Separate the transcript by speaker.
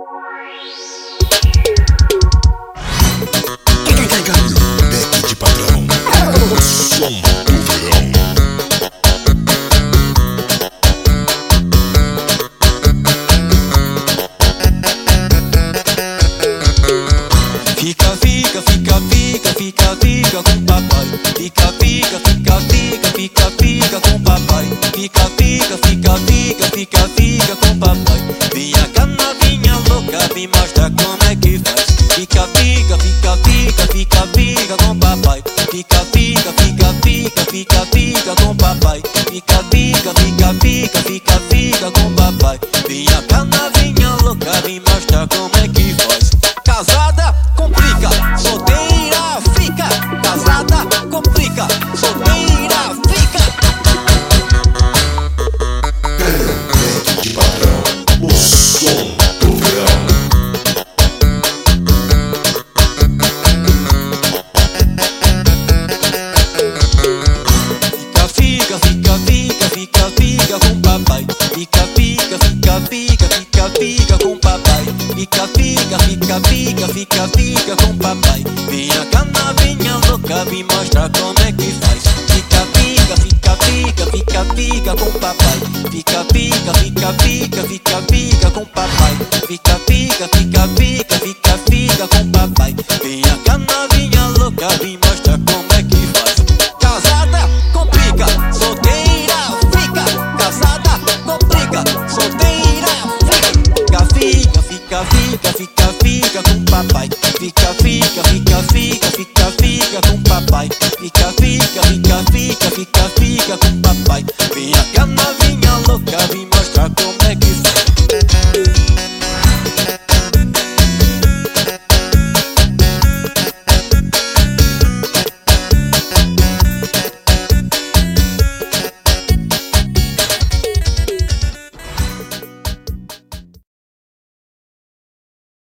Speaker 1: Beck de padrão, o som do verão.
Speaker 2: Fica, fica, fica, fica, fica, fica com papai. Fica, fica, fica, fica, fica, fica com papai. Fica, fica, fica, fica, fica, fica com papai. Vinha cá novinha louca, me mostra como é que faz. Fica, fica, fica, fica, fica, fica com papai. Fica, fica, fica, fica, fica, fica com papai. Fica, fica, fica, fica, fica, fica com papai. Vinha cá novinha louca, me mostra como é que faz. Casada complica, solteira fica. Casada complica, solteira fica.
Speaker 1: Beck de padrão, o som do verão.
Speaker 2: Fica, fica, fica, fica, fica com papai. Fica, fica, fica, fica, fica, fica com papai. Fica, fica, fica, fica, fica, fica com papai. Vinha cá novinha louca, me mostra como é que faz. Fica, fica, fica, fica, fica, fica com papai. Fica, fica, fica, fica, fica.